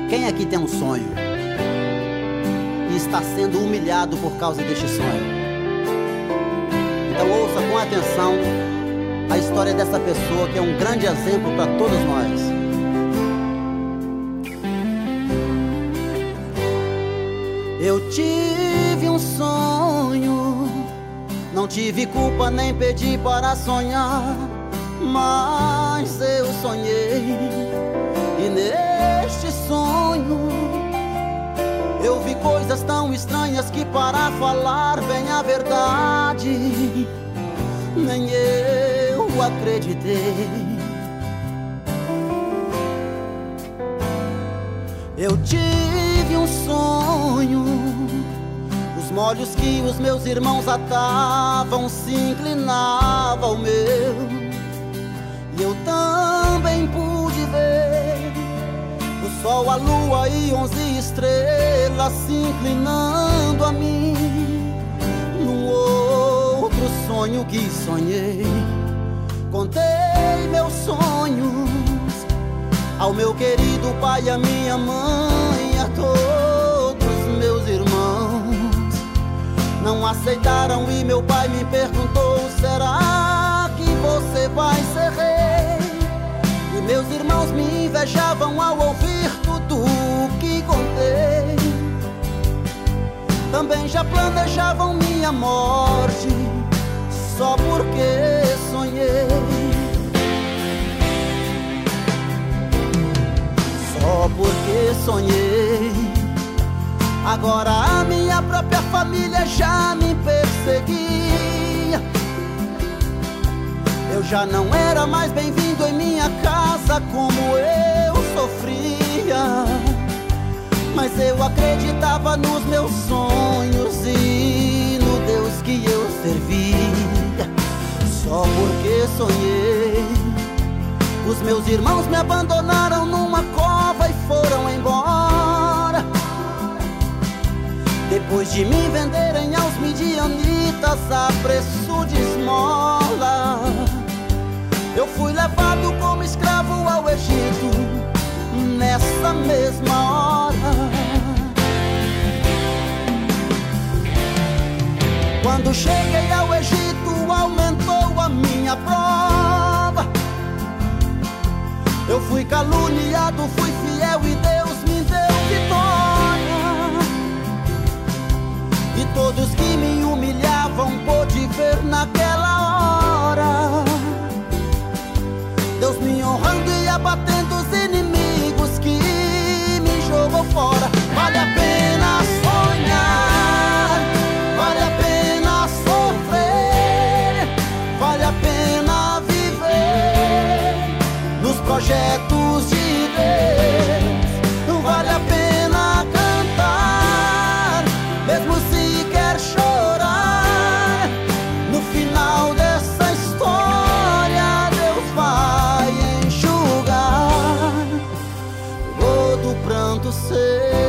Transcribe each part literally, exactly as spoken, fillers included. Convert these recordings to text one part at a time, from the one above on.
Quem aqui tem um sonho e está sendo humilhado por causa deste sonho? Então ouça com atenção a história dessa pessoa que é um grande exemplo para todos nós. Eu tive um sonho, não tive culpa nem pedi para sonhar, mas eu sonhei, e neste sonho eu vi coisas tão estranhas que, para falar bem a verdade, nem eu acreditei. Eu tive um sonho, os molhos que os meus irmãos atavam se inclinava ao meu, e eu também pude ver o sol, a lua e onze estrelas se inclinando a mim. Num outro sonho que sonhei, contei meus sonhos ao meu querido pai, a minha mãe, a todos meus irmãos. Não aceitaram e meu pai me perguntou: será que você vai ser rei? E meus irmãos me invejavam ao ouvir tudo o que contei. Também já planejavam minha morte só porque sonhei. Só porque sonhei. Agora a minha própria família já me perseguia. Eu já não era mais bem-vindo em minha casa como eu sofria. Mas eu acreditava nos meus sonhos e no Deus que eu servia. Só porque sonhei. Os meus irmãos me abandonaram numa cova e foram embora. Depois de me venderem aos midianitas a preço de esmola, eu fui levado como escravo ao Egito nessa mesma hora. Quando cheguei ao Egito, aumentou a minha prova. Eu fui caluniado, fui fiel e Deus me deu vitória. E todos que me humilhavam pôde ver naquela hora Deus me honrando e abatendo os inimigos que me jogou fora. Vale a pena sonhar, vale a pena sofrer, vale a pena viver nos projetos de Deus. Vale a pena cantar, mesmo se quer chorar. No final dessa história, Deus vai enxugar todo o pranto seu.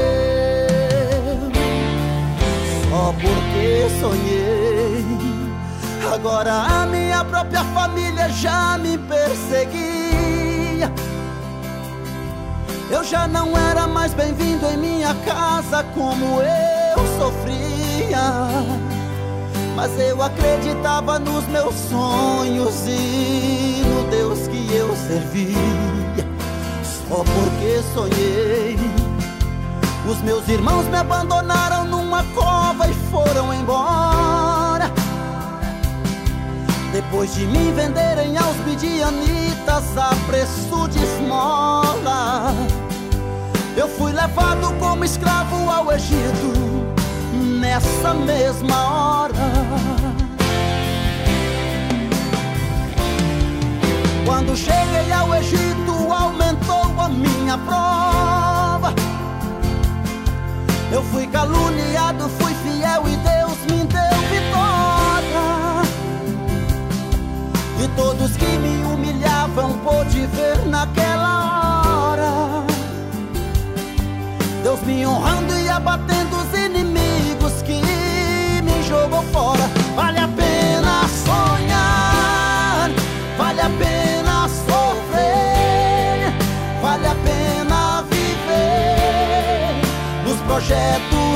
Só porque sonhei. Agora a minha própria família já me perseguia. Eu já não era mais bem-vindo em minha casa como eu sofria. Mas eu acreditava nos meus sonhos e no Deus que eu servia. Só porque sonhei. Os meus irmãos me abandonaram numa cova e foram embora. Depois de me venderem aos midianitas a preço de esmola, eu fui levado como escravo ao Egito nessa mesma hora. Quando cheguei ao Egito, aumentou a minha prova. Eu fui caluniado, fui fiel e Deus me deu vitória. E todos que me humilhavam pôde ver naquela hora Deus me honrando e abatendo os inimigos que me jogou fora. Vale a pena sonhar, vale a pena sofrer, vale a pena viver projeto